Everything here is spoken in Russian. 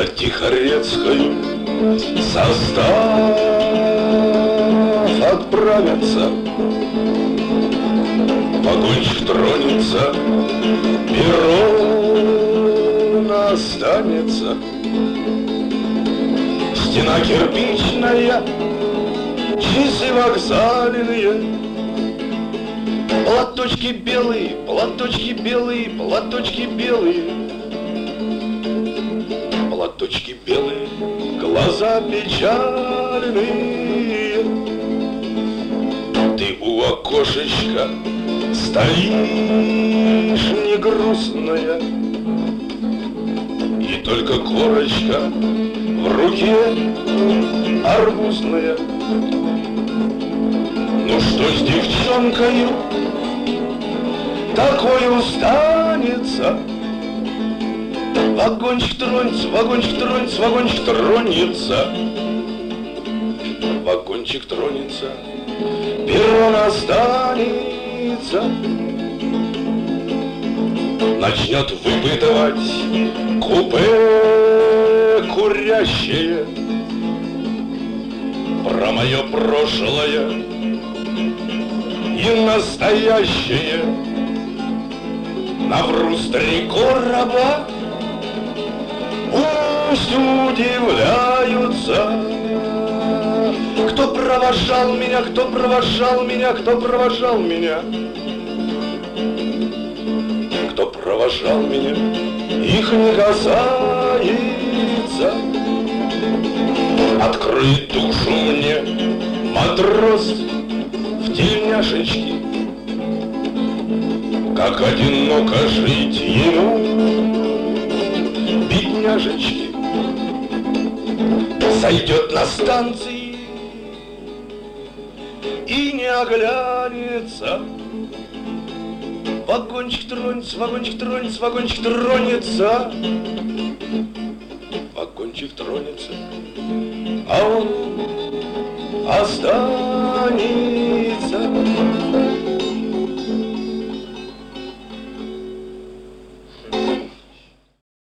на Тихорецкую состав отправится. Вагончик тронется, перрон останется. Стена кирпичная, часы вокзальные, платочки белые, платочки белые, платочки белые, платочки белые, глаза печальные. Ты у окошечка стоишь не грустная, и только корочка в руке арбузная. Ну что с девчонкою такой устанется? Вагончик тронется, вагончик тронется, вагончик тронется. Вагончик тронется, перрон останется. Начнет выпытывать купе курящее про мое прошлое и настоящее. Наврус 3 короба, пусть удивляются. Кто провожал меня, кто провожал меня, кто провожал меня, кто провожал меня, их не касается. Открой душу мне, матрос в тельняшечке, как одиноко жить ему, бедняжечки. Сойдет на станции и не оглянется. Вагончик тронется, вагончик тронется, вагончик тронется. Вагончик тронется, а он останется.